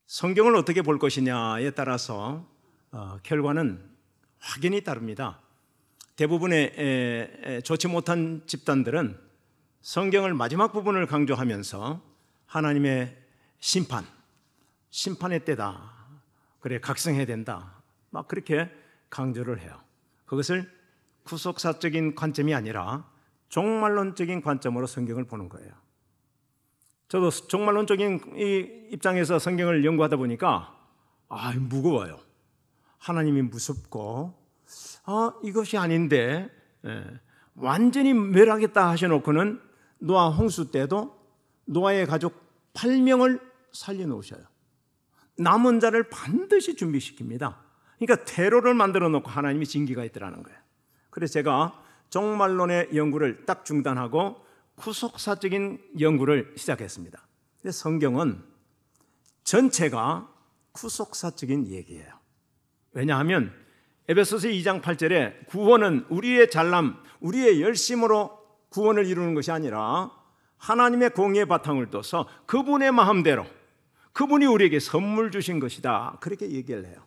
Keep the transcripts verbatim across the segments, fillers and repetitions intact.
성경을 어떻게 볼 것이냐에 따라서 어, 결과는 확연히 다릅니다. 대부분의 에, 에, 좋지 못한 집단들은 성경을 마지막 부분을 강조하면서 하나님의 심판, 심판의 때다, 그래 각성해야 된다, 막 그렇게 강조를 해요. 그것을 구속사적인 관점이 아니라 종말론적인 관점으로 성경을 보는 거예요. 저도 종말론적인 이 입장에서 성경을 연구하다 보니까 아, 무거워요. 하나님이 무섭고 아, 이것이 아닌데 예, 완전히 멸하겠다 하셔놓고는 노아 홍수 때도 노아의 가족 팔 명을 살려놓으셔요. 남은 자를 반드시 준비시킵니다. 그러니까 테러를 만들어 놓고 하나님이 징계가 있더라는 거예요. 그래서 제가 종말론의 연구를 딱 중단하고 구속사적인 연구를 시작했습니다. 성경은 전체가 구속사적인 얘기예요. 왜냐하면 에베소서 이 장 팔 절에 구원은 우리의 잘남, 우리의 열심으로 구원을 이루는 것이 아니라 하나님의 공의의 바탕을 둬서 그분의 마음대로 그분이 우리에게 선물 주신 것이다, 그렇게 얘기를 해요.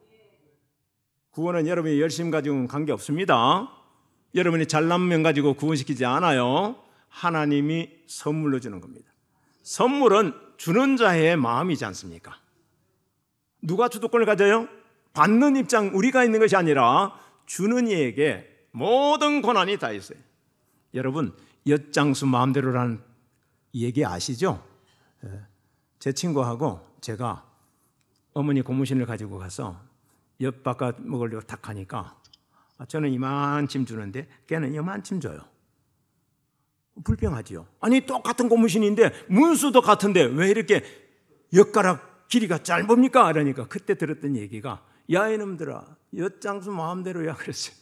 구원은 여러분의 열심 가지고는 관계없습니다. 여러분이 잘남면 가지고 구원시키지 않아요. 하나님이 선물로 주는 겁니다. 선물은 주는 자의 마음이지 않습니까? 누가 주도권을 가져요? 받는 입장, 우리가 있는 것이 아니라 주는 이에게 모든 권한이 다 있어요. 여러분, 엿장수 마음대로라는 얘기 아시죠? 제 친구하고 제가 어머니 고무신을 가지고 가서 엿 바꿔 먹으려고 탁 하니까 저는 이만큼 주는데 걔는 이만큼 줘요. 불평하지요. 아니 똑같은 고무신인데 문수도 같은데 왜 이렇게 엿가락 길이가 짧습니까? 그러니까 그때 들었던 얘기가 야 이놈들아, 엿장수 마음대로야 그랬어요.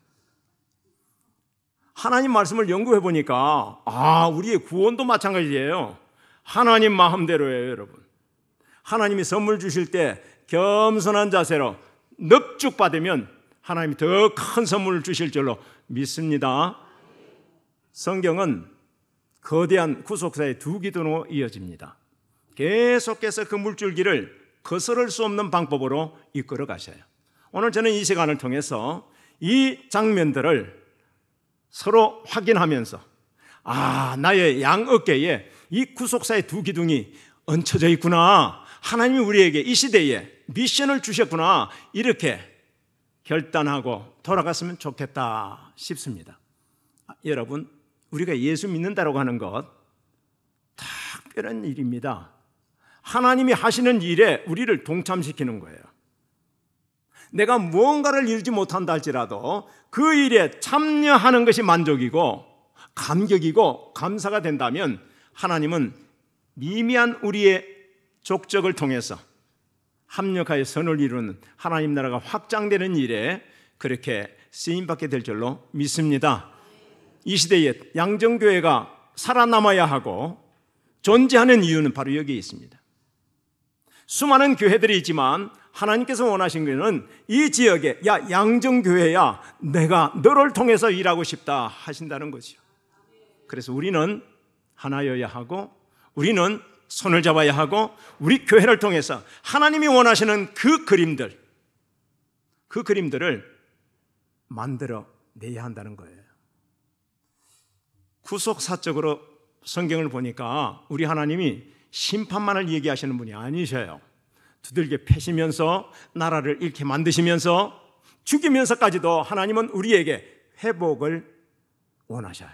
하나님 말씀을 연구해 보니까 아, 우리의 구원도 마찬가지예요. 하나님 마음대로예요, 여러분. 하나님이 선물 주실 때 겸손한 자세로 넙죽 받으면 하나님이 더 큰 선물을 주실 줄로 믿습니다. 성경은 거대한 구속사의 두 기둥으로 이어집니다. 계속해서 그 물줄기를 거스를 수 없는 방법으로 이끌어 가셔요. 오늘 저는 이 시간을 통해서 이 장면들을 서로 확인하면서 아, 나의 양 어깨에 이 구속사의 두 기둥이 얹혀져 있구나, 하나님이 우리에게 이 시대에 미션을 주셨구나, 이렇게 결단하고 돌아갔으면 좋겠다 싶습니다. 아, 여러분, 우리가 예수 믿는다라고 하는 것 특별한 일입니다. 하나님이 하시는 일에 우리를 동참시키는 거예요. 내가 무언가를 이루지 못한다 할지라도 그 일에 참여하는 것이 만족이고 감격이고 감사가 된다면 하나님은 미미한 우리의 족적을 통해서 합력하여 선을 이루는 하나님 나라가 확장되는 일에 그렇게 쓰임받게 될 줄로 믿습니다. 이 시대에 양정교회가 살아남아야 하고 존재하는 이유는 바로 여기에 있습니다. 수많은 교회들이 있지만 하나님께서 원하신 것은 이 지역에 야 양정교회야, 내가 너를 통해서 일하고 싶다 하신다는 것이요. 그래서 우리는 하나여야 하고 우리는 손을 잡아야 하고 우리 교회를 통해서 하나님이 원하시는 그 그림들, 그 그림들을 만들어 내야 한다는 거예요. 구속사적으로 성경을 보니까 우리 하나님이 심판만을 얘기하시는 분이 아니셔요. 두들겨 패시면서 나라를 잃게 만드시면서 죽이면서까지도 하나님은 우리에게 회복을 원하셔요.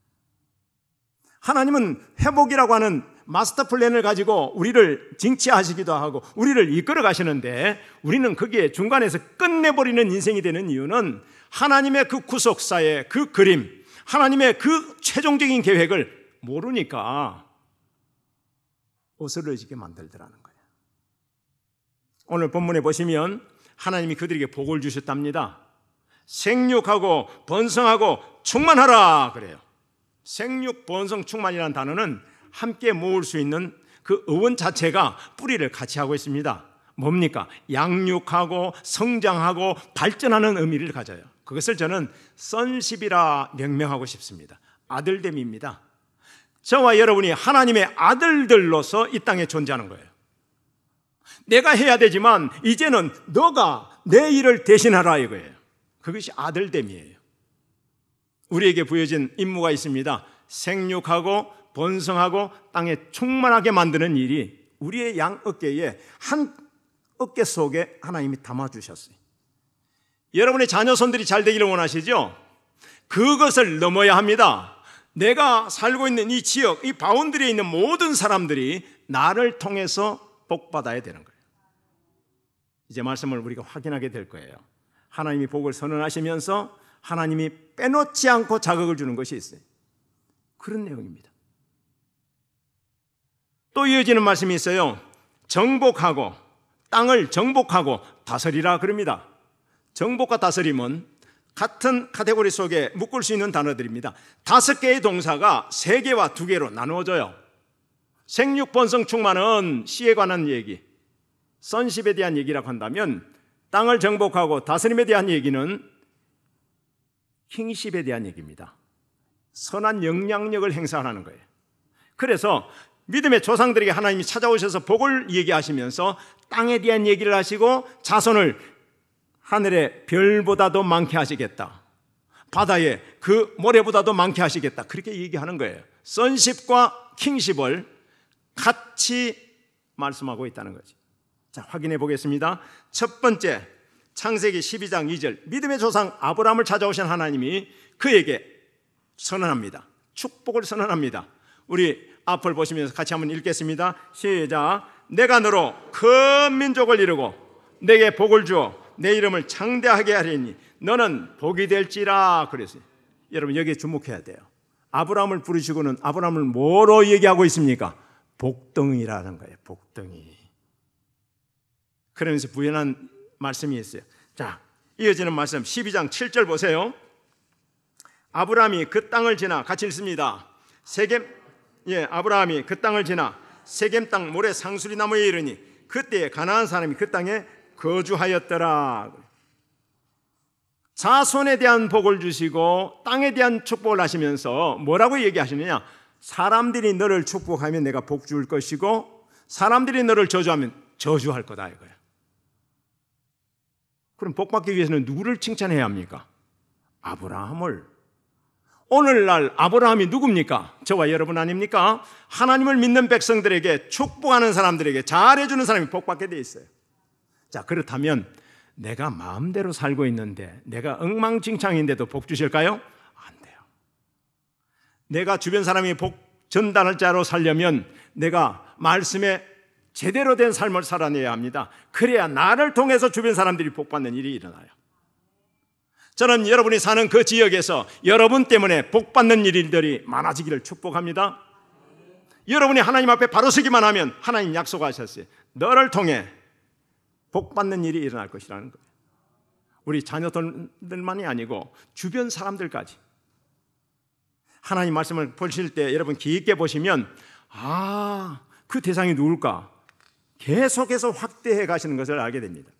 하나님은 회복이라고 하는 마스터 플랜을 가지고 우리를 징치하시기도 하고 우리를 이끌어 가시는데 우리는 거기에 중간에서 끝내버리는 인생이 되는 이유는 하나님의 그 구속사의 그 그림, 하나님의 그 최종적인 계획을 모르니까 어스러지게 만들더라는 거예요. 오늘 본문에 보시면 하나님이 그들에게 복을 주셨답니다. 생육하고 번성하고 충만하라 그래요. 생육, 번성, 충만이라는 단어는 함께 모을 수 있는 그 어원 자체가 뿌리를 같이 하고 있습니다. 뭡니까? 양육하고 성장하고 발전하는 의미를 가져요. 그것을 저는 sonship이라 명명하고 싶습니다. 아들됨입니다. 저와 여러분이 하나님의 아들들로서 이 땅에 존재하는 거예요. 내가 해야 되지만 이제는 너가 내 일을 대신하라 이거예요. 그것이 아들됨이에요. 우리에게 부여진 임무가 있습니다. 생육하고 번성하고 땅에 충만하게 만드는 일이 우리의 양 어깨에 한 어깨 속에 하나님이 담아주셨어요. 여러분의 자녀손들이 잘 되기를 원하시죠? 그것을 넘어야 합니다. 내가 살고 있는 이 지역, 이 바운드리에 있는 모든 사람들이 나를 통해서 복받아야 되는 거예요. 이제 말씀을 우리가 확인하게 될 거예요. 하나님이 복을 선언하시면서 하나님이 빼놓지 않고 자극을 주는 것이 있어요. 그런 내용입니다. 또 이어지는 말씀이 있어요. 정복하고 땅을 정복하고 다스리라 그럽니다. 정복과 다스림은 같은 카테고리 속에 묶을 수 있는 단어들입니다. 다섯 개의 동사가 세 개와 두 개로 나누어져요. 생육, 번성, 충만은 씨에 관한 얘기, 선십에 대한 얘기라고 한다면 땅을 정복하고 다스림에 대한 얘기는 킹십에 대한 얘기입니다. 선한 영향력을 행사하는 거예요. 그래서 믿음의 조상들에게 하나님이 찾아오셔서 복을 얘기하시면서 땅에 대한 얘기를 하시고 자손을 하늘의 별보다도 많게 하시겠다, 바다에 그 모래보다도 많게 하시겠다, 그렇게 얘기하는 거예요. 선십과 킹십을 같이 말씀하고 있다는 거죠. 자, 확인해 보겠습니다. 첫 번째, 창세기 십이 장 이 절, 믿음의 조상 아브라함을 찾아오신 하나님이 그에게 선언합니다. 축복을 선언합니다. 우리 앞을 보시면서 같이 한번 읽겠습니다. 시작. 내가 너로 큰 민족을 이루고 내게 복을 주어 내 이름을 창대하게 하리니 너는 복이 될지라 그랬어요. 여러분 여기에 주목해야 돼요. 아브라함을 부르시고는 아브라함을 뭐로 얘기하고 있습니까? 복덩이라는 거예요. 복덩이. 그러면서 부연한 말씀이 있어요. 자, 이어지는 말씀 십이 장 칠 절 보세요. 아브라함이 그 땅을 지나, 같이 읽습니다. 세겜, 예, 아브라함이 그 땅을 지나 세겜 땅 모래 상수리 나무에 이르니 그때에 가나안 사람이 그 땅에 거주하였더라. 자손에 대한 복을 주시고 땅에 대한 축복을 하시면서 뭐라고 얘기하시느냐? 사람들이 너를 축복하면 내가 복 줄 것이고 사람들이 너를 저주하면 저주할 거다 이거예요. 그럼 복 받기 위해서는 누구를 칭찬해야 합니까? 아브라함을. 오늘날 아브라함이 누굽니까? 저와 여러분 아닙니까? 하나님을 믿는 백성들에게 축복하는 사람들에게 잘해주는 사람이 복 받게 돼 있어요. 자, 그렇다면 내가 마음대로 살고 있는데 내가 엉망진창인데도 복 주실까요? 안 돼요. 내가 주변 사람이 복 전달할 자로 살려면 내가 말씀에 제대로 된 삶을 살아내야 합니다. 그래야 나를 통해서 주변 사람들이 복 받는 일이 일어나요. 저는 여러분이 사는 그 지역에서 여러분 때문에 복 받는 일들이 많아지기를 축복합니다. 여러분이 하나님 앞에 바로 서기만 하면 하나님 약속하셨어요. 너를 통해 복 받는 일이 일어날 것이라는 거예요. 우리 자녀들만이 아니고 주변 사람들까지. 하나님 말씀을 보실 때 여러분 깊게 보시면 아, 그 대상이 누굴까? 계속해서 확대해 가시는 것을 알게 됩니다.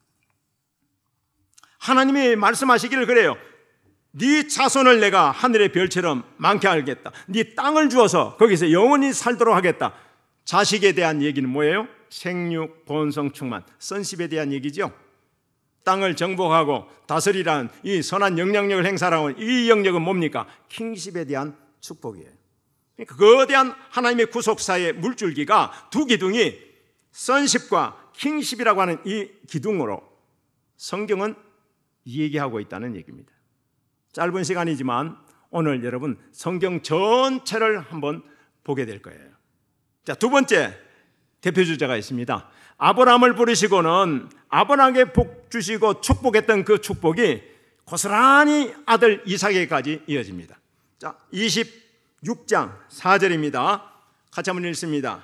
하나님이 말씀하시기를 그래요. 네 자손을 내가 하늘의 별처럼 많게 하겠다. 네 땅을 주어서 거기서 영원히 살도록 하겠다. 자식에 대한 얘기는 뭐예요? 생육, 번성, 충만, 선십에 대한 얘기죠. 땅을 정복하고 다스리라는 이 선한 영향력을 행사하는 이 영역은 뭡니까? 킹십에 대한 축복이에요. 그러니까 거대한 하나님의 구속사의 물줄기가 두 기둥이 선십과 킹십이라고 하는 이 기둥으로 성경은 얘기하고 있다는 얘기입니다. 짧은 시간이지만 오늘 여러분 성경 전체를 한번 보게 될 거예요. 자, 두 번째 대표 주제가 있습니다. 아브라함을 부르시고는 아브라함에게 복 주시고 축복했던 그 축복이 고스란히 아들 이삭에게까지 이어집니다. 자, 이십육 장 사 절입니다. 같이 한번 읽습니다.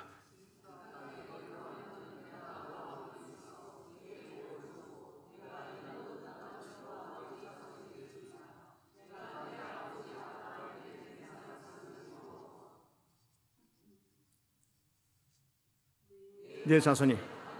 내 자손이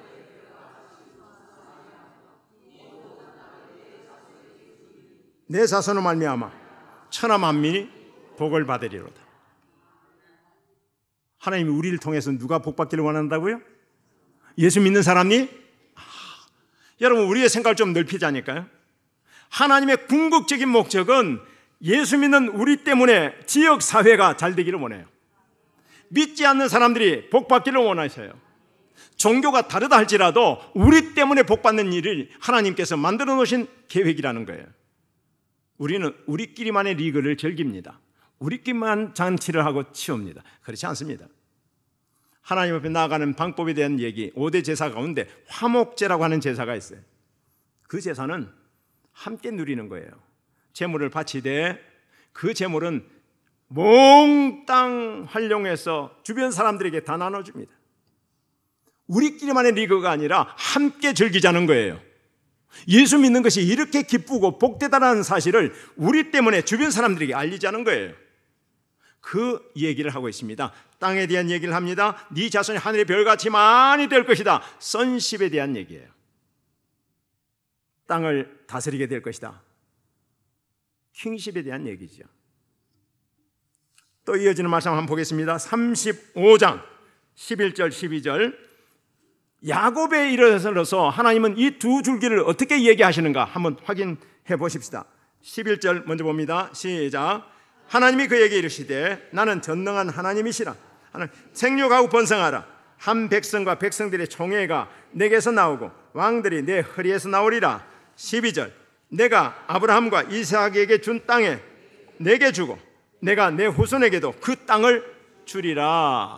내 자손을 말미암아 천하 만민이 복을 받으리로다. 하나님이 우리를 통해서 누가 복 받기를 원한다고요? 예수 믿는 사람이? 아, 여러분 우리의 생각을 좀 넓히자니까요. 하나님의 궁극적인 목적은 예수 믿는 우리 때문에 지역 사회가 잘 되기를 원해요. 믿지 않는 사람들이 복 받기를 원하셔요. 종교가 다르다 할지라도 우리 때문에 복 받는 일을 하나님께서 만들어 놓으신 계획이라는 거예요. 우리는 우리끼리만의 리그를 즐깁니다. 우리끼리만 잔치를 하고 치웁니다. 그렇지 않습니다. 하나님 앞에 나아가는 방법에 대한 얘기, 오 대 제사 가운데 화목제라고 하는 제사가 있어요. 그 제사는 함께 누리는 거예요. 제물을 바치되 그 제물은 몽땅 활용해서 주변 사람들에게 다 나눠줍니다. 우리끼리만의 리그가 아니라 함께 즐기자는 거예요. 예수 믿는 것이 이렇게 기쁘고 복되다는 사실을 우리 때문에 주변 사람들에게 알리자는 거예요. 그 얘기를 하고 있습니다. 땅에 대한 얘기를 합니다. 네 자손이 하늘의 별같이 많이 될 것이다. 선십에 대한 얘기예요. 땅을 다스리게 될 것이다. 킹십에 대한 얘기죠. 또 이어지는 말씀 한번 보겠습니다. 삼십오 장 십일 절 십이 절. 야곱에 이르러서 하나님은 이 두 줄기를 어떻게 얘기하시는가 한번 확인해 보십시다. 십일 절 먼저 봅니다. 시작. 하나님이 그에게 이르시되 나는 전능한 하나님이시라. 하나님, 생육하고 번성하라. 한 백성과 백성들의 총회가 내게서 나오고 왕들이 내 허리에서 나오리라. 십이 절. 내가 아브라함과 이삭에게 준 땅에 내게 주고 내가 내 후손에게도 그 땅을 주리라.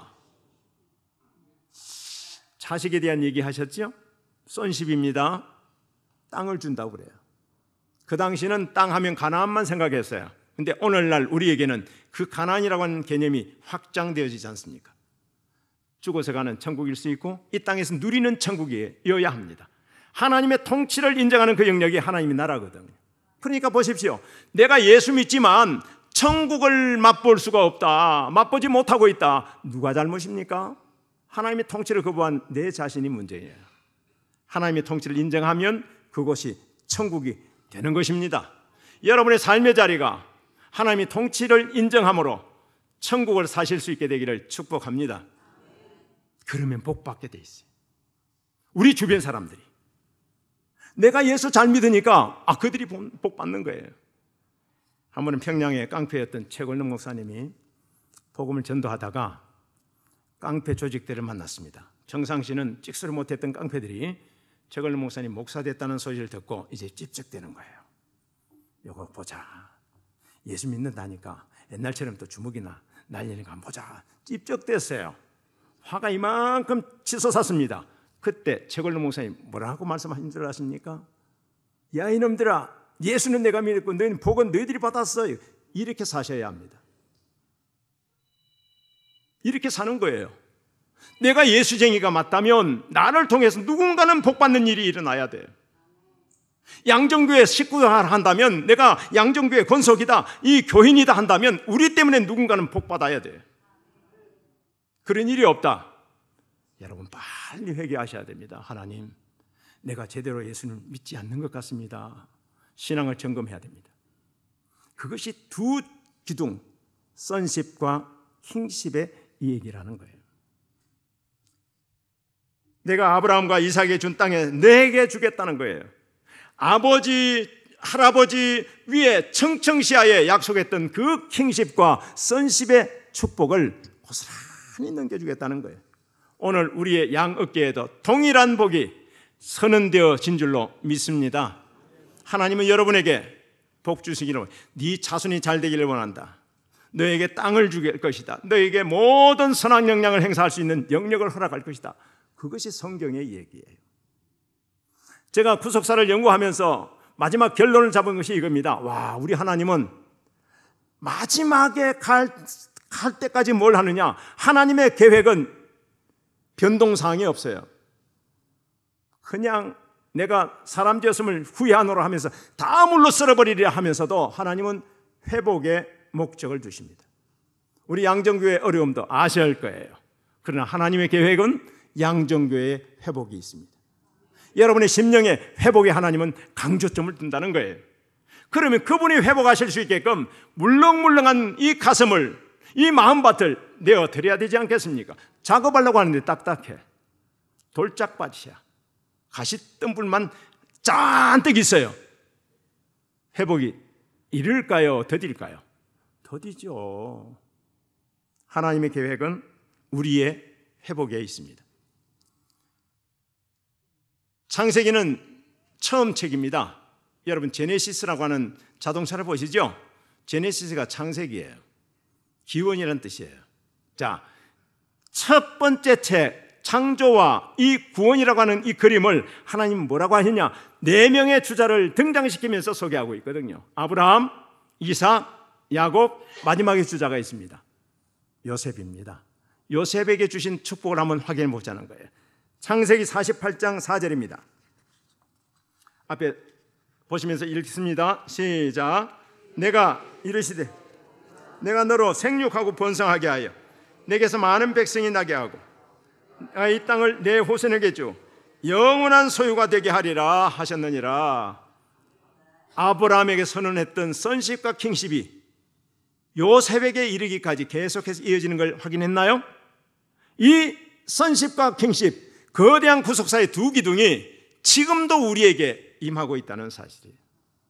자식에 대한 얘기 하셨죠? 손십입니다. 땅을 준다고 그래요. 그 당시는 땅 하면 가나안만 생각했어요. 근데 오늘날 우리에게는 그 가나안이라고 하는 개념이 확장되어지지 않습니까? 죽어서 가는 천국일 수 있고 이 땅에서 누리는 천국이어야 합니다. 하나님의 통치를 인정하는 그 영역이 하나님의 나라거든요. 그러니까 보십시오. 내가 예수 믿지만 천국을 맛볼 수가 없다. 맛보지 못하고 있다. 누가 잘못입니까? 하나님의 통치를 거부한 내 자신이 문제예요. 하나님의 통치를 인정하면 그것이 천국이 되는 것입니다. 여러분의 삶의 자리가 하나님의 통치를 인정함으로 천국을 사실 수 있게 되기를 축복합니다. 그러면 복 받게 돼 있어요. 우리 주변 사람들이 내가 예수 잘 믿으니까 아 그들이 복 받는 거예요. 한 번은 평양에 깡패였던 최골능 목사님이 복음을 전도하다가 깡패 조직들을 만났습니다. 평상시는 찍소리 못했던 깡패들이 최골능 목사님 목사 됐다는 소식을 듣고 이제 찝쩍대는 거예요. 이거 보자. 예수 믿는다니까 옛날처럼 또 주먹이나 날리니까 한번 보자. 찝쩍댔어요. 화가 이만큼 치솟았습니다. 그때 최골능 목사님 뭐라고 말씀하신 줄 아십니까? 야 이놈들아, 예수는 내가 믿고 너희는 복은 너희들이 받았어요. 이렇게 사셔야 합니다. 이렇게 사는 거예요. 내가 예수쟁이가 맞다면 나를 통해서 누군가는 복받는 일이 일어나야 돼요. 양정교회 식구가 한다면 내가 양정교회 권속이다, 이 교인이다 한다면 우리 때문에 누군가는 복받아야 돼요. 그런 일이 없다. 여러분 빨리 회개하셔야 됩니다. 하나님, 내가 제대로 예수를 믿지 않는 것 같습니다. 신앙을 점검해야 됩니다. 그것이 두 기둥, 선십과 킹십의 이 얘기라는 거예요. 내가 아브라함과 이삭에게 준 땅에 내게 주겠다는 거예요. 아버지, 할아버지 위에 청청시야에 약속했던 그 킹십과 선십의 축복을 고스란히 넘겨주겠다는 거예요. 오늘 우리의 양 어깨에도 동일한 복이 선언되어진 줄로 믿습니다. 하나님은 여러분에게 복 주시기를, 네 자손이 잘 되기를 원한다. 너에게 땅을 줄 것이다. 너에게 모든 선한 영향을 행사할 수 있는 영역을 허락할 것이다. 그것이 성경의 얘기예요. 제가 구속사를 연구하면서 마지막 결론을 잡은 것이 이겁니다. 와, 우리 하나님은 마지막에 갈, 갈 때까지 뭘 하느냐? 하나님의 계획은 변동사항이 없어요. 그냥 내가 사람 되었음을 후회하노라 하면서 다 물로 썰어버리려 하면서도 하나님은 회복의 목적을 두십니다. 우리 양정교회의 어려움도 아셔야 할 거예요. 그러나 하나님의 계획은 양정교회의 회복이 있습니다. 여러분의 심령의 회복에 하나님은 강조점을 둔다는 거예요. 그러면 그분이 회복하실 수 있게끔 물렁물렁한 이 가슴을, 이 마음밭을 내어드려야 되지 않겠습니까? 작업하려고 하는데 딱딱해. 돌짝밭이야. 가시덤불만 잔뜩 있어요. 회복이 이를까요? 더딜까요? 더디죠. 하나님의 계획은 우리의 회복에 있습니다. 창세기는 처음 책입니다. 여러분 제네시스라고 하는 자동차를 보시죠? 제네시스가 창세기예요. 기원이라는 뜻이에요. 자, 첫 번째 책 창조와 이 구원이라고 하는 이 그림을 하나님은 뭐라고 하시냐? 네 명의 주자를 등장시키면서 소개하고 있거든요. 아브라함, 이삭, 야곱, 마지막에 주자가 있습니다. 요셉입니다. 요셉에게 주신 축복을 한번 확인해 보자는 거예요. 창세기 사십팔 장 사 절입니다. 앞에 보시면서 읽습니다. 시작. 내가 이르시되 내가 너로 생육하고 번성하게 하여 내게서 많은 백성이 나게 하고 이 땅을 내 후손에게 주 영원한 소유가 되게 하리라 하셨느니라. 아브라함에게 선언했던 sonship과 kingship이 요셉에게 이르기까지 계속해서 이어지는 걸 확인했나요? 이 sonship과 kingship, 거대한 구속사의 두 기둥이 지금도 우리에게 임하고 있다는 사실이에요.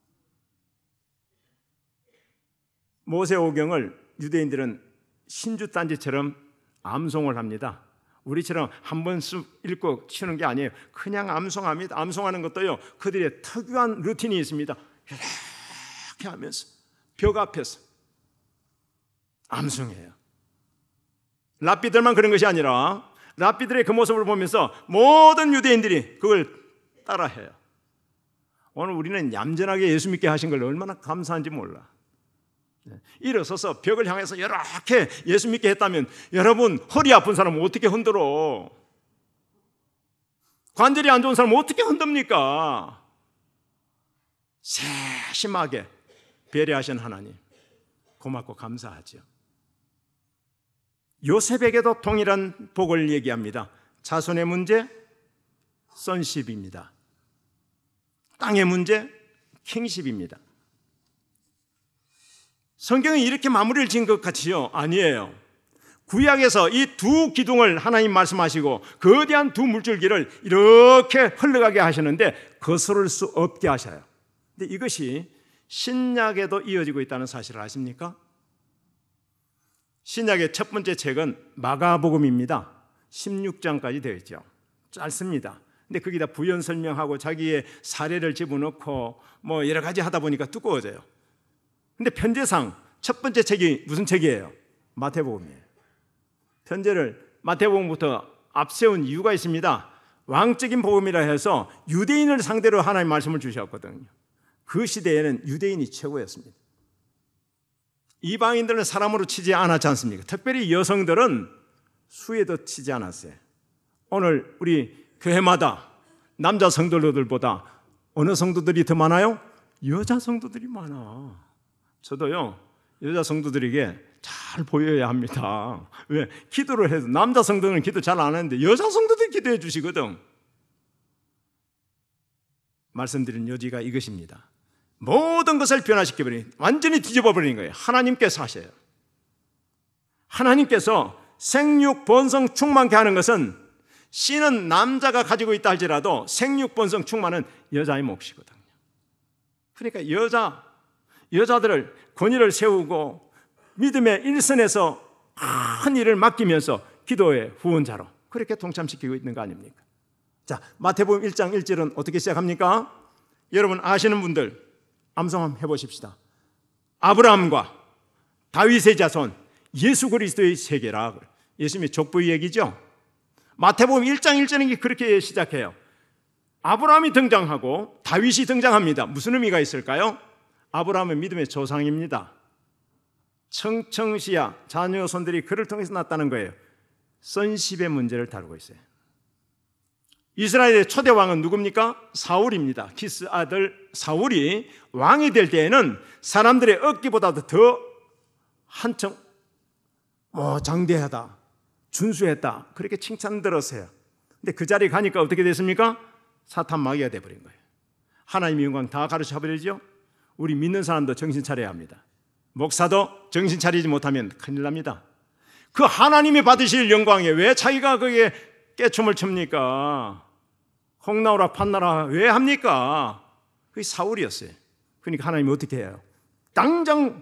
모세오경을 유대인들은 신주단지처럼 암송을 합니다. 우리처럼 한 번 쑥 읽고 치는 게 아니에요. 그냥 암송합니다. 암송하는 것도요, 그들의 특유한 루틴이 있습니다. 이렇게 하면서 벽 앞에서 암송해요. 랍비들만 그런 것이 아니라 랍비들의 그 모습을 보면서 모든 유대인들이 그걸 따라해요. 오늘 우리는 얌전하게 예수 믿게 하신 걸 얼마나 감사한지 몰라. 일어서서 벽을 향해서 이렇게 예수 믿게 했다면 여러분, 허리 아픈 사람은 어떻게 흔들어? 관절이 안 좋은 사람은 어떻게 흔듭니까? 세심하게 배려하신 하나님 고맙고 감사하죠. 요셉에게도 동일한 복을 얘기합니다. 자손의 문제 sonship입니다. 땅의 문제 kingship입니다. 성경이 이렇게 마무리를 지은 것 같지요? 아니에요. 구약에서 이 두 기둥을 하나님 말씀하시고 거대한 두 물줄기를 이렇게 흘러가게 하시는데 거스를 수 없게 하셔요. 근데 이것이 신약에도 이어지고 있다는 사실을 아십니까? 신약의 첫 번째 책은 마가복음입니다. 십육 장까지 되어 있죠. 짧습니다. 근데 거기다 부연 설명하고 자기의 사례를 집어넣고 뭐 여러 가지 하다 보니까 두꺼워져요. 근데 편제상 첫 번째 책이 무슨 책이에요? 마태복음이에요. 편제를 마태복음부터 앞세운 이유가 있습니다. 왕적인 복음이라 해서 유대인을 상대로 하나님 말씀을 주셨거든요. 그 시대에는 유대인이 최고였습니다. 이방인들은 사람으로 치지 않았지 않습니까? 특별히 여성들은 수에도 치지 않았어요. 오늘 우리 교회마다 남자 성도들보다 어느 성도들이 더 많아요? 여자 성도들이 많아. 저도요, 여자 성도들에게 잘 보여야 합니다. 왜? 기도를 해도 남자 성도는 기도 잘 안 하는데 여자 성도들이 기도해 주시거든. 말씀드린 요지가 이것입니다. 모든 것을 변화시켜버린, 완전히 뒤집어버리는 거예요. 하나님께서 하셔요. 하나님께서 생육 번성 충만케 하는 것은 씨는 남자가 가지고 있다 할지라도 생육 번성 충만은 여자의 몫이거든요. 그러니까 여자 여자들을 권위를 세우고 믿음의 일선에서 큰 일을 맡기면서 기도의 후원자로 그렇게 동참시키고 있는 거 아닙니까? 자, 마태복음 일 장 일 절은 어떻게 시작합니까? 여러분 아시는 분들 암송 한번 해보십시다. 아브라함과 다윗의 자손 예수 그리스도의 세계라. 예수님의 족보의 얘기죠. 마태복음 일 장 일 절은 그렇게 시작해요. 아브라함이 등장하고 다윗이 등장합니다. 무슨 의미가 있을까요? 아브라함은 믿음의 조상입니다. 청청시야 자녀손들이 그를 통해서 났다는 거예요. sonship의 문제를 다루고 있어요. 이스라엘의 초대 왕은 누굽니까? 사울입니다. 키스 아들 사울이 왕이 될 때에는 사람들의 얻기보다도 더 한층 뭐 장대하다, 준수했다 그렇게 칭찬 들었어요. 근데 그 자리에 가니까 어떻게 됐습니까? 사탄 마귀가 돼버린 거예요. 하나님의 영광 다 가르쳐 버리죠. 우리 믿는 사람도 정신 차려야 합니다. 목사도 정신 차리지 못하면 큰일 납니다. 그 하나님이 받으실 영광에 왜 자기가 거기에 깨춤을 춥니까? 홍나오라 판나라 왜 합니까? 그게 사울이었어요. 그러니까 하나님이 어떻게 해요? 당장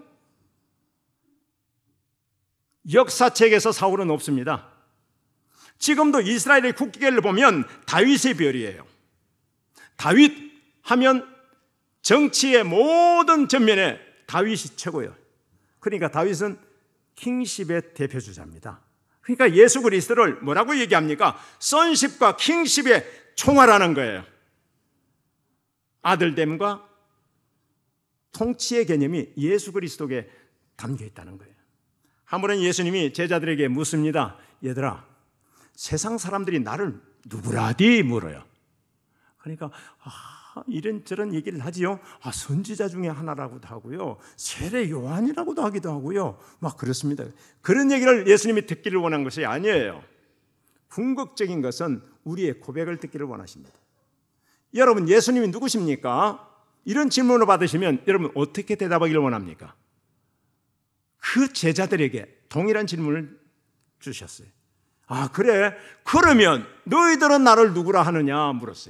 역사책에서 사울은 없습니다. 지금도 이스라엘의 국기를 보면 다윗의 별이에요. 다윗 하면 정치의 모든 전면에 다윗이 최고예요. 그러니까 다윗은 킹십의 대표주자입니다. 그러니까 예수 그리스도를 뭐라고 얘기합니까? sonship과 kingship의 총괄하는 거예요. 아들됨과 통치의 개념이 예수 그리스도에 담겨 있다는 거예요. 한 번은 예수님이 제자들에게 묻습니다. 얘들아, 세상 사람들이 나를 누구라디 물어요. 그러니까 아, 이런저런 얘기를 하지요. 아, 선지자 중에 하나라고도 하고요, 세례 요한이라고도 하기도 하고요, 막 그렇습니다. 그런 얘기를 예수님이 듣기를 원한 것이 아니에요. 궁극적인 것은 우리의 고백을 듣기를 원하십니다. 여러분, 예수님이 누구십니까? 이런 질문을 받으시면 여러분 어떻게 대답하기를 원합니까? 그 제자들에게 동일한 질문을 주셨어요. 아, 그래? 그러면 너희들은 나를 누구라 하느냐 물었어요.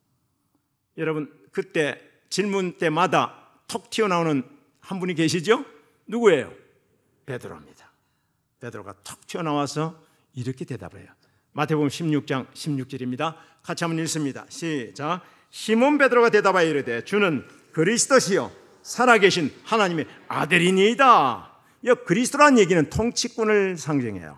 여러분, 그때 질문 때마다 톡 튀어나오는 한 분이 계시죠? 누구예요? 베드로입니다. 베드로가 톡 튀어나와서 이렇게 대답해요. 마태복음 십육 장 십육 절입니다. 같이 한번 읽습니다. 시작. 시몬 베드로가 대답하여 이르되 주는 그리스도시요 살아계신 하나님의 아들이니이다. 이 그리스도라는 얘기는 통치꾼을 상징해요.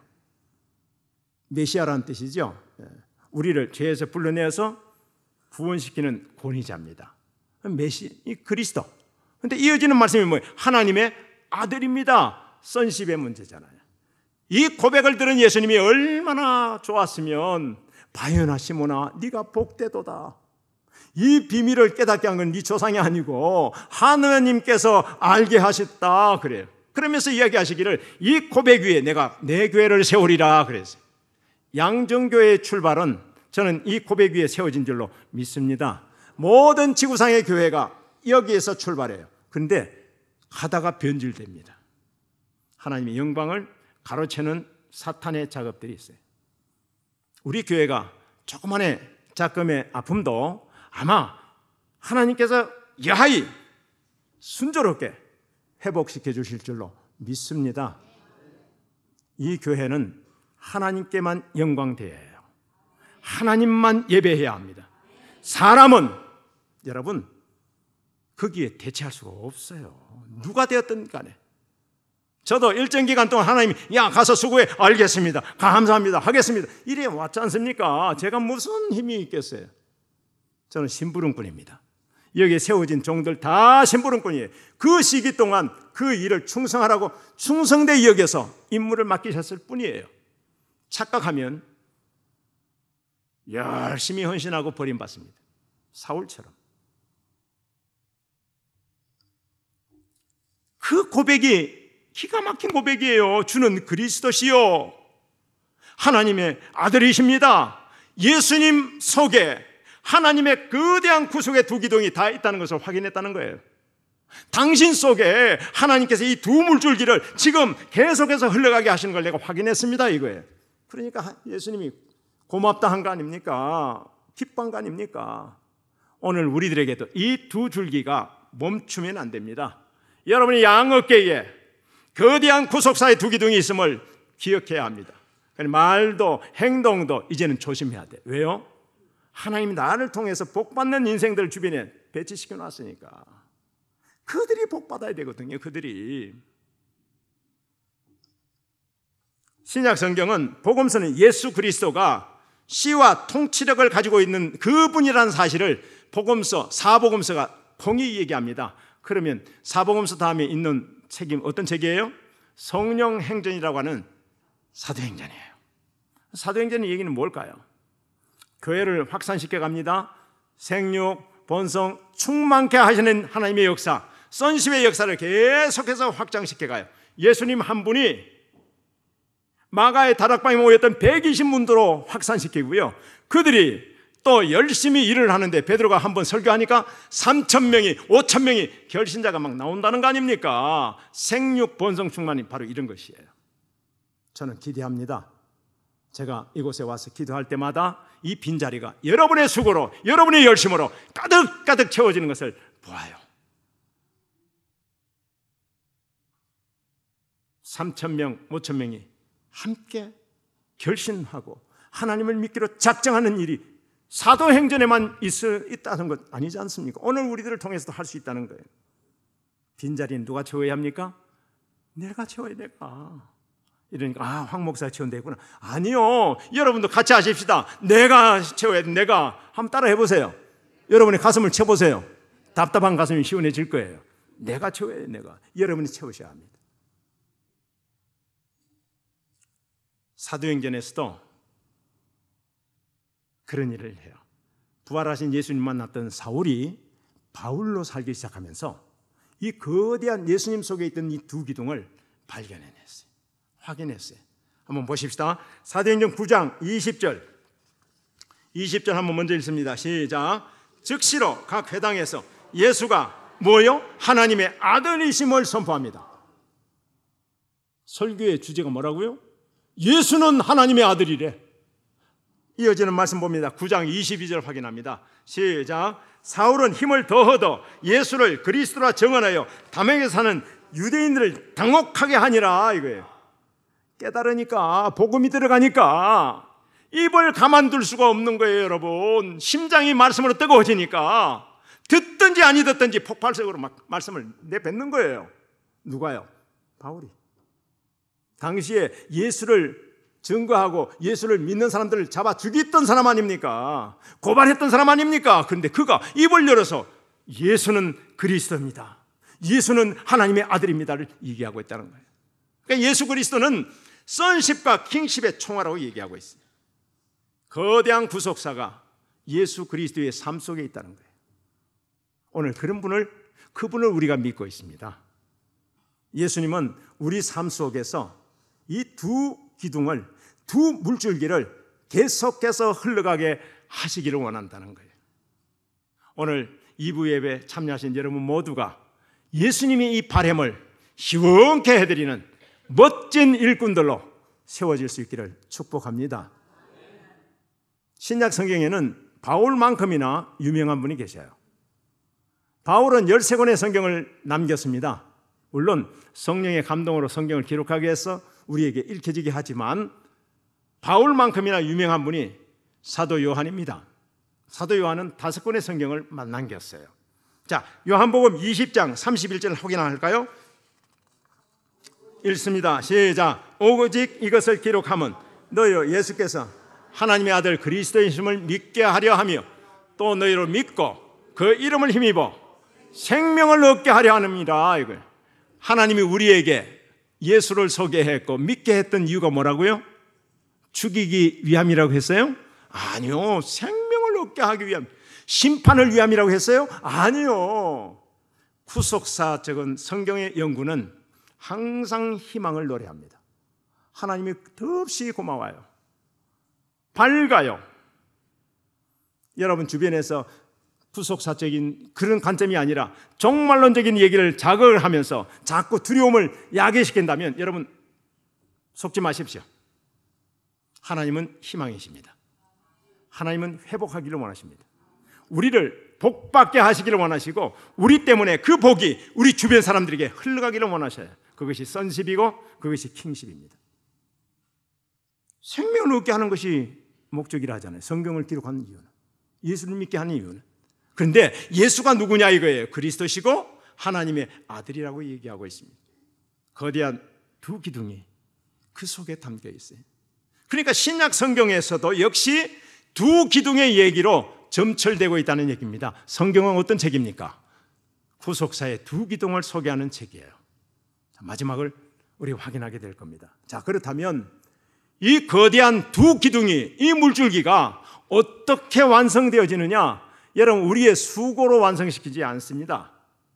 메시아라는 뜻이죠. 우리를 죄에서 불러내어서 구원시키는 권위자입니다. 메시, 이 그리스도. 그런데 이어지는 말씀이 뭐예요? 하나님의 아들입니다. sonship의 문제잖아요. 이 고백을 들은 예수님이 얼마나 좋았으면 바요나 시몬아 네가 복되도다. 이 비밀을 깨닫게 한 건 네 조상이 아니고 하나님께서 알게 하셨다 그래요. 그러면서 이야기하시기를 이 고백 위에 내가 내 교회를 세우리라 그랬어요. 양정교회의 출발은 저는 이 고백 위에 세워진 줄로 믿습니다. 모든 지구상의 교회가 여기에서 출발해요. 그런데 하다가 변질됩니다. 하나님의 영광을 가로채는 사탄의 작업들이 있어요. 우리 교회가 조그만의 작금의 아픔도 아마 하나님께서 여하이 순조롭게 회복시켜 주실 줄로 믿습니다. 이 교회는 하나님께만 영광되어야 해요. 하나님만 예배해야 합니다. 사람은 여러분 거기에 대체할 수가 없어요. 누가 되었든 간에. 저도 일정 기간 동안 하나님이 야 가서 수고해. 알겠습니다. 감사합니다. 하겠습니다. 이래 왔지 않습니까? 제가 무슨 힘이 있겠어요. 저는 심부름꾼입니다. 여기에 세워진 종들 다 심부름꾼이에요. 그 시기 동안 그 일을 충성하라고 충성되이 여겨서 임무를 맡기셨을 뿐이에요. 착각하면 열심히 헌신하고 버림받습니다. 사울처럼. 그 고백이 기가 막힌 고백이에요. 주는 그리스도시요 하나님의 아들이십니다. 예수님 속에 하나님의 거대한 구속의 두 기둥이 다 있다는 것을 확인했다는 거예요. 당신 속에 하나님께서 이 두 물줄기를 지금 계속해서 흘러가게 하시는 걸 내가 확인했습니다 이거예요. 그러니까 예수님이 고맙다 한 거 아닙니까? 기뻐한 거 아닙니까? 오늘 우리들에게도 이 두 줄기가 멈추면 안 됩니다. 여러분이 양어깨에 거대한 구속사의 두 기둥이 있음을 기억해야 합니다. 말도 행동도 이제는 조심해야 돼. 왜요? 하나님이 나를 통해서 복받는 인생들 주변에 배치시켜 놨으니까 그들이 복받아야 되거든요. 그들이. 신약 성경은 복음서는 예수 그리스도가 씨와 통치력을 가지고 있는 그분이라는 사실을 복음서, 사복음서가 통이 얘기합니다. 그러면 사복음서 다음에 있는 책이 어떤 책이에요? 성령 행전이라고 하는 사도행전이에요. 사도행전의 얘기는 뭘까요? 교회를 확산시켜 갑니다. 생육, 번성, 충만케 하시는 하나님의 역사, sonship의 역사를 계속해서 확장시켜 가요. 예수님 한 분이 마가의 다락방에 모였던 백이십 문도로 확산시키고요. 그들이 또 열심히 일을 하는데 베드로가 한번 설교하니까 삼천 명이 오천 명이 결신자가 막 나온다는 거 아닙니까? 생육, 번성, 충만이 바로 이런 것이에요. 저는 기대합니다. 제가 이곳에 와서 기도할 때마다 이 빈자리가 여러분의 수고로, 여러분의 열심으로 가득가득 채워지는 것을 보아요. 삼천 명, 오천 명이 함께 결심하고 하나님을 믿기로 작정하는 일이 사도행전에만 있다는 것 아니지 않습니까? 오늘 우리들을 통해서도 할 수 있다는 거예요. 빈자리는 누가 채워야 합니까? 내가 채워야 내가. 이러니까 아, 황 목사가 채운다구나. 아니요, 여러분도 같이 하십시다. 내가 채워야 돼. 내가. 한번 따라 해보세요. 여러분의 가슴을 채워보세요. 답답한 가슴이 시원해질 거예요. 내가 채워야 돼. 내가. 여러분이 채우셔야 합니다. 사도행전에서도 그런 일을 해요. 부활하신 예수님 만났던 사울이 바울로 살기 시작하면서 이 거대한 예수님 속에 있던 이 두 기둥을 발견해냈어요. 확인했어요. 한번 보십시다. 사도행전 구 장 이십 절 이십 절 한번 먼저 읽습니다. 시작. 즉시로 각 회당에서 예수가 뭐요? 하나님의 아들이심을 선포합니다. 설교의 주제가 뭐라고요? 예수는 하나님의 아들이래. 이어지는 말씀 봅니다. 구 장 이십이 절 확인합니다. 시작. 사울은 힘을 더하여 예수를 그리스도라 정언하여 다메섹에 사는 유대인들을 당혹하게 하니라 이거예요. 깨달으니까, 복음이 들어가니까 입을 가만둘 수가 없는 거예요. 여러분, 심장이 말씀으로 뜨거워지니까 듣든지 아니 듣든지 폭발적으로 막 말씀을 내뱉는 거예요. 누가요? 바울이. 당시에 예수를 증거하고 예수를 믿는 사람들을 잡아 죽였던 사람 아닙니까? 고발했던 사람 아닙니까? 그런데 그가 입을 열어서 예수는 그리스도입니다, 예수는 하나님의 아들입니다를 얘기하고 있다는 거예요. 그러니까 예수 그리스도는 선십과 킹십의 총화라고 얘기하고 있어요. 거대한 구속사가 예수 그리스도의 삶 속에 있다는 거예요. 오늘 그런 분을, 그분을 우리가 믿고 있습니다. 예수님은 우리 삶 속에서 이 두 기둥을, 두 물줄기를 계속해서 흘러가게 하시기를 원한다는 거예요. 오늘 이 부 예배 참여하신 여러분 모두가 예수님이 이 바람을 시원케 해드리는 멋진 일꾼들로 세워질 수 있기를 축복합니다. 신약 성경에는 바울만큼이나 유명한 분이 계셔요. 바울은 열세 권의 성경을 남겼습니다. 물론 성령의 감동으로 성경을 기록하기 위해서 우리에게 읽혀지게 하지만 바울만큼이나 유명한 분이 사도 요한입니다. 사도 요한은 다섯 권의 성경을 남겼어요. 자, 요한복음 이십 장 삼십일 절 확인할까요? 읽습니다. 시작. 오직 이것을 기록함은 너희로 예수께서 하나님의 아들 그리스도이심을 믿게 하려 하며 또 너희로 믿고 그 이름을 힘입어 생명을 얻게 하려 함이라. 이거예요. 하나님이 우리에게 예수를 소개했고 믿게 했던 이유가 뭐라고요? 죽이기 위함이라고 했어요? 아니요. 생명을 얻게 하기 위함. 심판을 위함이라고 했어요? 아니요. 구속사적인 성경의 연구는 항상 희망을 노래합니다. 하나님이 더없이 고마워요. 밝아요. 여러분 주변에서 구속사적인 그런 관점이 아니라 종말론적인 얘기를 자극을 하면서 자꾸 두려움을 야기시킨다면 여러분 속지 마십시오. 하나님은 희망이십니다. 하나님은 회복하기를 원하십니다. 우리를 복받게 하시기를 원하시고 우리 때문에 그 복이 우리 주변 사람들에게 흘러가기를 원하셔요. 그것이 선십이고 그것이 킹십입니다. 생명을 얻게 하는 것이 목적이라 하잖아요. 성경을 기록하는 이유는, 예수를 믿게 하는 이유는. 그런데 예수가 누구냐 이거예요. 그리스도시고 하나님의 아들이라고 얘기하고 있습니다. 거대한 두 기둥이 그 속에 담겨 있어요. 그러니까 신약 성경에서도 역시 두 기둥의 얘기로 점철되고 있다는 얘기입니다. 성경은 어떤 책입니까? 구속사의 두 기둥을 소개하는 책이에요. 마지막을 우리 확인하게 될 겁니다. 자, 그렇다면 이 거대한 두 기둥이, 이 물줄기가 어떻게 완성되어지느냐? 여러분, 우리의 수고로 완성시키지 않습니다.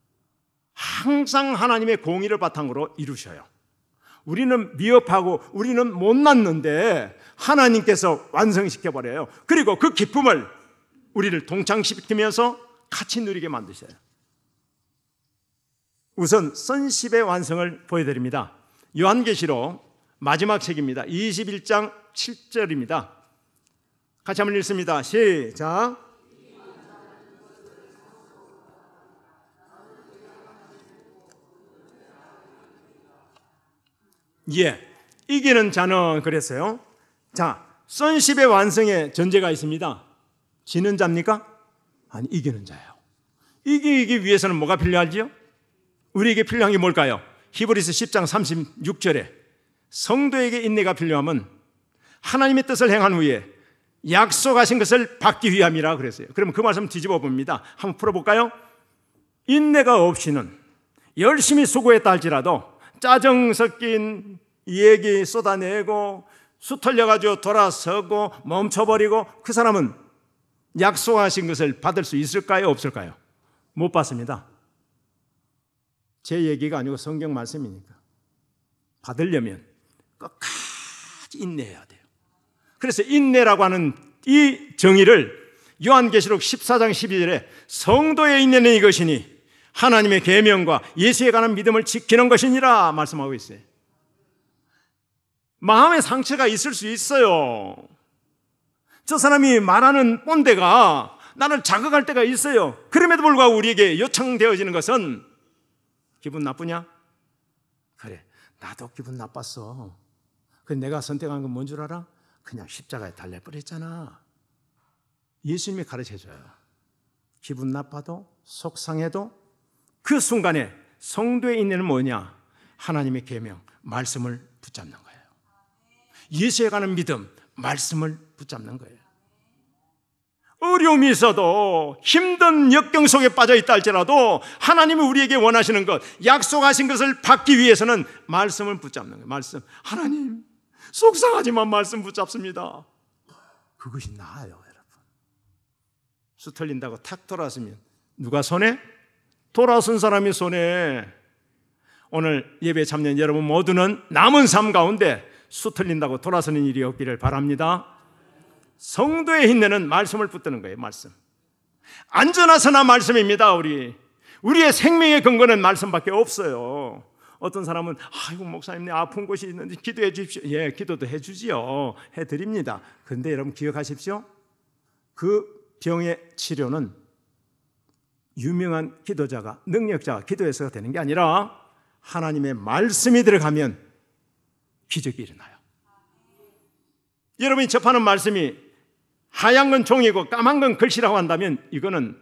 항상 하나님의 공의를 바탕으로 이루셔요. 우리는 미흡하고 우리는 못났는데 하나님께서 완성시켜버려요. 그리고 그 기쁨을 우리를 동창시키면서 같이 누리게 만드셔요. 우선 선십의 완성을 보여드립니다. 요한계시록 마지막 책입니다. 이십일 장 칠 절입니다. 같이 한번 읽습니다. 시작. 예, 이기는 자는 그랬어요. 자, sonship의 완성에 전제가 있습니다. 지는 자입니까? 아니, 이기는 자예요. 이기기 위해서는 뭐가 필요하지요? 우리에게 필요한 게 뭘까요? 히브리서 십 장 삼십육 절에 성도에게 인내가 필요함은 하나님의 뜻을 행한 후에 약속하신 것을 받기 위함이라 그랬어요. 그러면 그 말씀 뒤집어 봅니다. 한번 풀어볼까요? 인내가 없이는 열심히 수고했다 할지라도 짜증 섞인 얘기 쏟아내고 수틀려가지고 돌아서고 멈춰버리고 그 사람은 약속하신 것을 받을 수 있을까요? 없을까요? 못 받습니다. 제 얘기가 아니고 성경 말씀이니까. 받으려면 끝까지 인내해야 돼요. 그래서 인내라고 하는 이 정의를 요한계시록 십사 장 십이 절에 성도의 인내는 이것이니 하나님의 계명과 예수에 관한 믿음을 지키는 것이니라 말씀하고 있어요. 마음의 상처가 있을 수 있어요. 저 사람이 말하는 꼰대가 나를 자극할 때가 있어요. 그럼에도 불구하고 우리에게 요청되어지는 것은 기분 나쁘냐? 그래, 나도 기분 나빴어. 근데 내가 선택한 건 뭔 줄 알아? 그냥 십자가에 달려버렸잖아. 예수님이 가르쳐줘요. 기분 나빠도 속상해도 그 순간에 성도의 인내는 뭐냐? 하나님의 계명, 말씀을 붙잡는 거예요. 예수에 관한 믿음, 말씀을 붙잡는 거예요. 어려움이 있어도 힘든 역경 속에 빠져 있다 할지라도 하나님이 우리에게 원하시는 것, 약속하신 것을 받기 위해서는 말씀을 붙잡는 거예요. 말씀. 하나님, 속상하지만 말씀 붙잡습니다. 그것이 나아요, 여러분. 수틀린다고 탁 돌아서면 누가 손해? 돌아선 사람이 손해. 오늘 예배 참여한 여러분 모두는 남은 삶 가운데 수틀린다고 돌아서는 일이 없기를 바랍니다. 성도의 인내는 말씀을 붙드는 거예요. 말씀. 안전하서나 말씀입니다. 우리 우리의 생명의 근거는 말씀밖에 없어요. 어떤 사람은 아이고 목사님 내 아픈 곳이 있는데 기도해 주십시오. 예, 기도도 해주지요. 해드립니다. 그런데 여러분 기억하십시오. 그 병의 치료는 유명한 기도자가 능력자가 기도해서가 되는 게 아니라 하나님의 말씀이 들어가면 기적이 일어나요. 여러분이 접하는 말씀이 하얀 건 종이고 까만 건 글씨라고 한다면 이거는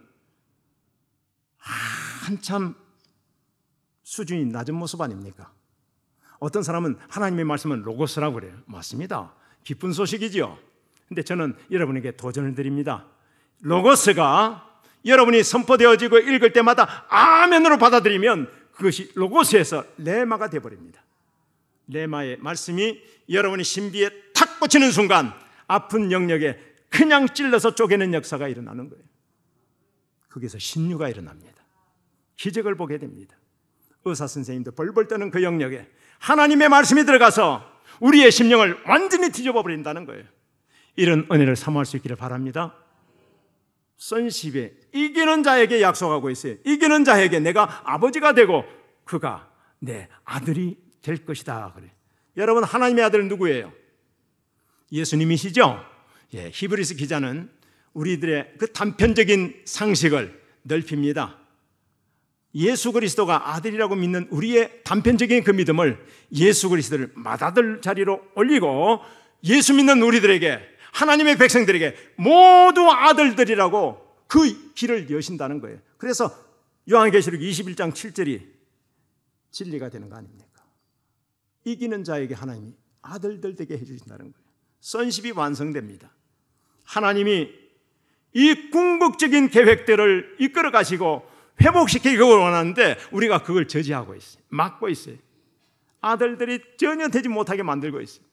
한참 수준이 낮은 모습 아닙니까? 어떤 사람은 하나님의 말씀은 로고스라고 그래요. 맞습니다. 기쁜 소식이죠. 근데 저는 여러분에게 도전을 드립니다. 로고스가 여러분이 선포되어지고 읽을 때마다 아멘으로 받아들이면 그것이 로고스에서 레마가 되어버립니다. 레마의 말씀이 여러분의 신비에 탁 꽂히는 순간 아픈 영역에 그냥 찔러서 쪼개는 역사가 일어나는 거예요. 거기서 신유가 일어납니다. 기적을 보게 됩니다. 의사 선생님도 벌벌 떠는 그 영역에 하나님의 말씀이 들어가서 우리의 심령을 완전히 뒤집어 버린다는 거예요. 이런 은혜를 사모할 수 있기를 바랍니다. sonship에 이기는 자에게 약속하고 있어요. 이기는 자에게 내가 아버지가 되고 그가 내 아들이 될 것이다 그래. 여러분 하나님의 아들은 누구예요? 예수님이시죠? 예, 히브리서 기자는 우리들의 그 단편적인 상식을 넓힙니다. 예수 그리스도가 아들이라고 믿는 우리의 단편적인 그 믿음을 예수 그리스도를 맏아들 자리로 올리고 예수 믿는 우리들에게 하나님의 백성들에게 모두 아들들이라고 그 길을 여신다는 거예요. 그래서 요한계시록 이십일 장 칠 절이 진리가 되는 거 아닙니까? 이기는 자에게 하나님이 아들들 되게 해주신다는 거예요. sonship이 완성됩니다. 하나님이 이 궁극적인 계획들을 이끌어 가시고 회복시키기 원하는데 우리가 그걸 저지하고 있어요. 막고 있어요. 아들들이 전혀 되지 못하게 만들고 있어요.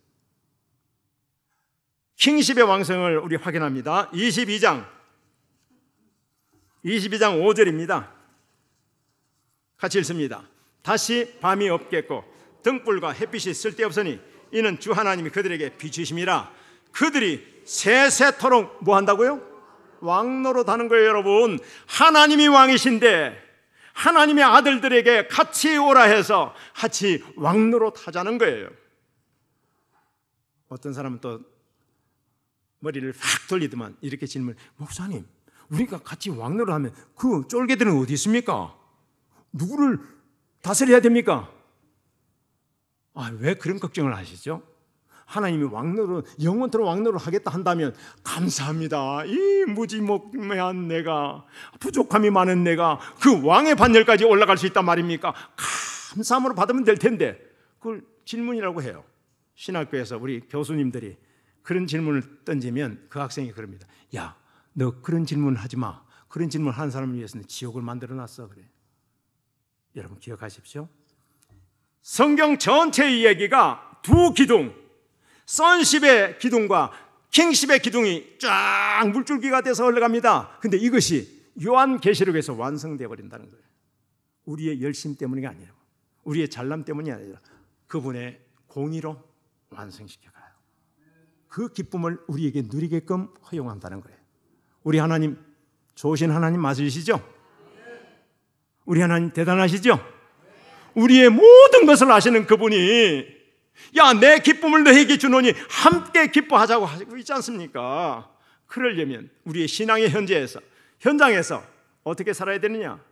킹십의 완성을 우리 확인합니다. 이십이 장 이십이 장 오 절입니다. 같이 읽습니다. 다시 밤이 없겠고 등불과 햇빛이 쓸데없으니 이는 주 하나님이 그들에게 비추심이라. 그들이 세세토록 뭐 한다고요? 왕노릇하는 거예요. 여러분, 하나님이 왕이신데 하나님의 아들들에게 같이 오라 해서 같이 왕노릇하자는 거예요. 어떤 사람은 또 머리를 확 돌리더만 이렇게 질문, 목사님, 우리가 같이 왕노를 하면 그 쫄개들은 어디 있습니까? 누구를 다스려야 됩니까? 아, 왜 그런 걱정을 하시죠? 하나님이 왕노를, 영원토록 왕노를 하겠다 한다면 감사합니다. 이 무지목매한 내가, 부족함이 많은 내가 그 왕의 반열까지 올라갈 수 있단 말입니까? 감사함으로 받으면 될 텐데 그걸 질문이라고 해요. 신학교에서 우리 교수님들이 그런 질문을 던지면 그 학생이 그럽니다. 야, 너 그런 질문 하지 마. 그런 질문 하는 사람을 위해서는 지옥을 만들어놨어. 그래. 여러분 기억하십시오. 성경 전체의 얘기가 두 기둥, 선십의 기둥과 킹십의 기둥이 쫙 물줄기가 돼서 흘러갑니다. 근데 이것이 요한계시록에서 완성되어 버린다는 거예요. 우리의 열심 때문이 아니라, 우리의 잘남 때문이 아니라 그분의 공의로 완성시켜가요. 그 기쁨을 우리에게 누리게끔 허용한다는 거예요. 우리 하나님 좋으신 하나님 맞으시죠? 우리 하나님 대단하시죠? 우리의 모든 것을 아시는 그분이, 야, 내 기쁨을 너에게 주노니 함께 기뻐하자고 하고 있지 않습니까? 그러려면 우리의 신앙의 현재에서, 현장에서 어떻게 살아야 되느냐?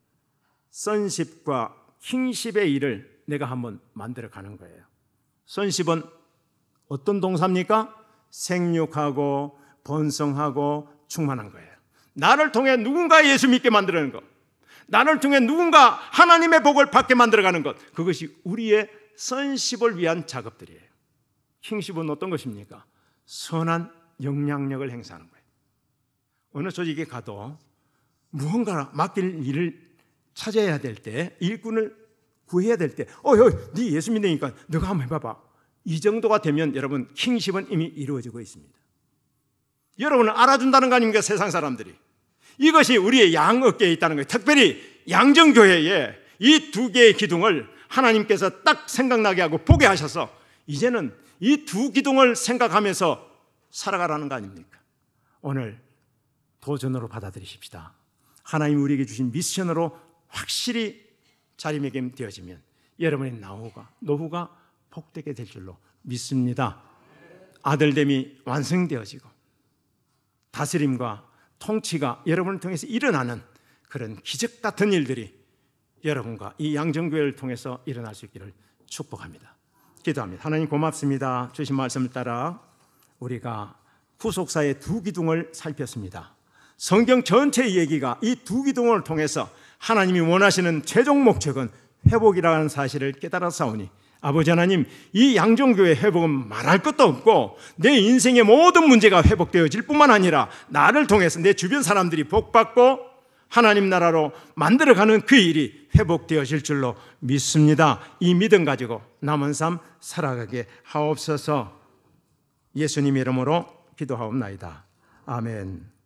선십과 킹십의 일을 내가 한번 만들어 가는 거예요. 선십은 어떤 동사입니까? 생육하고 번성하고 충만한 거예요. 나를 통해 누군가 예수 믿게 만드는 것, 나를 통해 누군가 하나님의 복을 받게 만들어가는 것, 그것이 우리의 선십을 위한 작업들이에요. 킹십은 어떤 것입니까? 선한 영향력을 행사하는 거예요. 어느 조직에 가도 무언가 맡길 일을 찾아야 될 때, 일꾼을 구해야 될 때, 어, 어, 네 예수 믿으니까 너가 한번 해봐봐. 이 정도가 되면 여러분 킹십은 이미 이루어지고 있습니다. 여러분을 알아준다는 거 아닙니까? 세상 사람들이. 이것이 우리의 양어깨에 있다는 거예요. 특별히 양정교회에 이 두 개의 기둥을 하나님께서 딱 생각나게 하고 보게 하셔서 이제는 이 두 기둥을 생각하면서 살아가라는 거 아닙니까? 오늘 도전으로 받아들이십시다. 하나님이 우리에게 주신 미션으로 확실히 자리매김되어지면 여러분의 나후가, 노후가 복되게 될 줄로 믿습니다. 아들됨이 완성되어지고 다스림과 통치가 여러분을 통해서 일어나는 그런 기적 같은 일들이 여러분과 이 양정교회를 통해서 일어날 수 있기를 축복합니다. 기도합니다. 하나님 고맙습니다. 주신 말씀을 따라 우리가 후속사의 두 기둥을 살폈습니다. 성경 전체의 얘기가 이 두 기둥을 통해서 하나님이 원하시는 최종 목적은 회복이라는 사실을 깨달았사오니 아버지 하나님, 이 양정교회 회복은 말할 것도 없고 내 인생의 모든 문제가 회복되어질 뿐만 아니라 나를 통해서 내 주변 사람들이 복받고 하나님 나라로 만들어가는 그 일이 회복되어질 줄로 믿습니다. 이 믿음 가지고 남은 삶 살아가게 하옵소서. 예수님 이름으로 기도하옵나이다. 아멘.